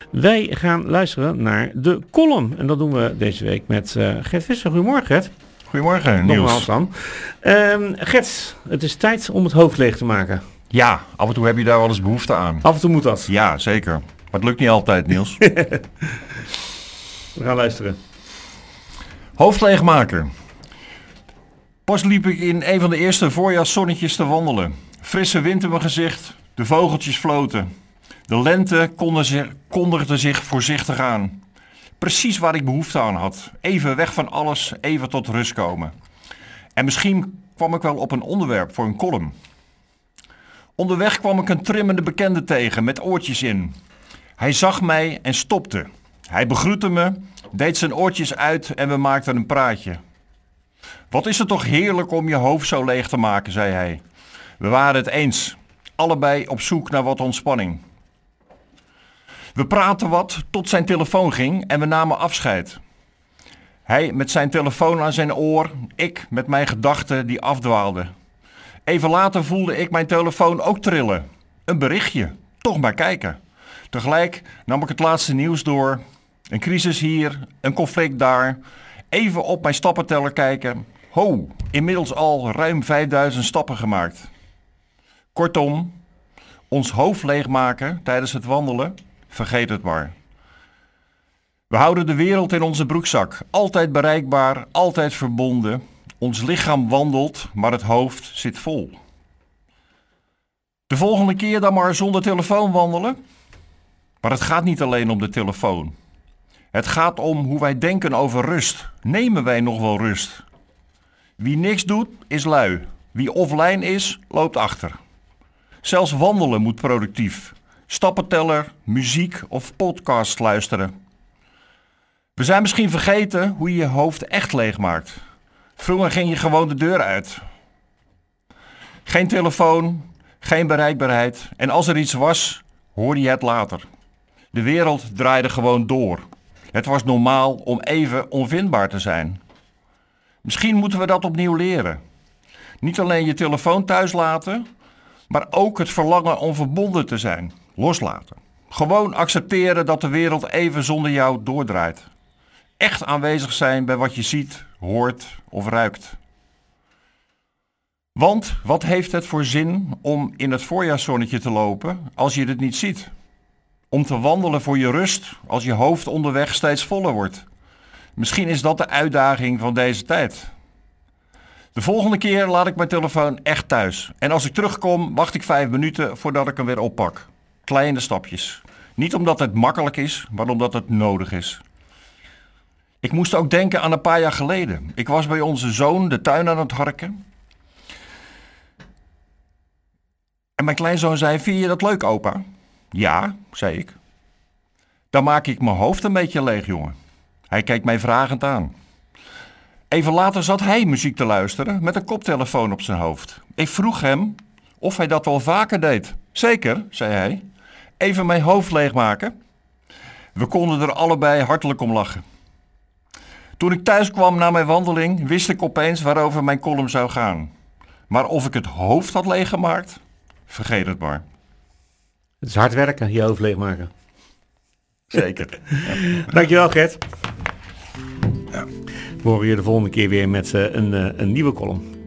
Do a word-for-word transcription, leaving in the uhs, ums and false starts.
Wij gaan luisteren naar de column. En dat doen we deze week met uh, Gert Visser. Goedemorgen, Gert. Goedemorgen, Niels. Nogmaals dan. Uh, Gert, het is tijd om het hoofd leeg te maken. Ja, af en toe heb je daar wel eens behoefte aan. Af en toe moet dat. Ja, zeker. Maar het lukt niet altijd, Niels. We gaan luisteren. Hoofd leegmaken. Pas liep ik in een van de eerste voorjaarszonnetjes te wandelen. Frisse wind in mijn gezicht, de vogeltjes floten. De lente kondigde zich voorzichtig aan. Precies waar ik behoefte aan had. Even weg van alles, even tot rust komen. En misschien kwam ik wel op een onderwerp voor een column. Onderweg kwam ik een trimmende bekende tegen met oortjes in. Hij zag mij en stopte. Hij begroette me, deed zijn oortjes uit en we maakten een praatje. Wat is het toch heerlijk om je hoofd zo leeg te maken, zei hij. We waren het eens, allebei op zoek naar wat ontspanning. We praten wat tot zijn telefoon ging en we namen afscheid. Hij met zijn telefoon aan zijn oor, ik met mijn gedachten die afdwaalden. Even later voelde ik mijn telefoon ook trillen. Een berichtje, toch maar kijken. Tegelijk nam ik het laatste nieuws door. Een crisis hier, een conflict daar. Even op mijn stappenteller kijken. Ho, inmiddels al ruim vijfduizend stappen gemaakt. Kortom, ons hoofd leegmaken tijdens het wandelen, vergeet het maar. We houden de wereld in onze broekzak. Altijd bereikbaar, altijd verbonden. Ons lichaam wandelt, maar het hoofd zit vol. De volgende keer dan maar zonder telefoon wandelen. Maar het gaat niet alleen om de telefoon. Het gaat om hoe wij denken over rust. Nemen wij nog wel rust? Wie niks doet, is lui. Wie offline is, loopt achter. Zelfs wandelen moet productief. Stappenteller, muziek of podcast luisteren. We zijn misschien vergeten hoe je je hoofd echt leegmaakt. Vroeger ging je gewoon de deur uit. Geen telefoon, geen bereikbaarheid. En als er iets was, hoorde je het later. De wereld draaide gewoon door. Het was normaal om even onvindbaar te zijn. Misschien moeten we dat opnieuw leren. Niet alleen je telefoon thuis laten, maar ook het verlangen om verbonden te zijn. Loslaten. Gewoon accepteren dat de wereld even zonder jou doordraait. Echt aanwezig zijn bij wat je ziet, hoort of ruikt. Want wat heeft het voor zin om in het voorjaarszonnetje te lopen als je het niet ziet? Om te wandelen voor je rust als je hoofd onderweg steeds voller wordt. Misschien is dat de uitdaging van deze tijd. De volgende keer laat ik mijn telefoon echt thuis. En als ik terugkom, wacht ik vijf minuten voordat ik hem weer oppak. Kleine stapjes. Niet omdat het makkelijk is, maar omdat het nodig is. Ik moest ook denken aan een paar jaar geleden. Ik was bij onze zoon de tuin aan het harken. En mijn kleinzoon zei, vind je dat leuk, opa? Ja, zei ik. Dan maak ik mijn hoofd een beetje leeg, jongen. Hij keek mij vragend aan. Even later zat hij muziek te luisteren met een koptelefoon op zijn hoofd. Ik vroeg hem of hij dat wel vaker deed. Zeker, zei hij. Even mijn hoofd leegmaken. We konden er allebei hartelijk om lachen. Toen ik thuis kwam na mijn wandeling, wist ik opeens waarover mijn column zou gaan. Maar of ik het hoofd had leeggemaakt, vergeet het maar. Het is hard werken, je hoofd leegmaken. Zeker. Ja. Dankjewel, Gert. Ja. We horen je de volgende keer weer met uh, een, uh, een nieuwe column.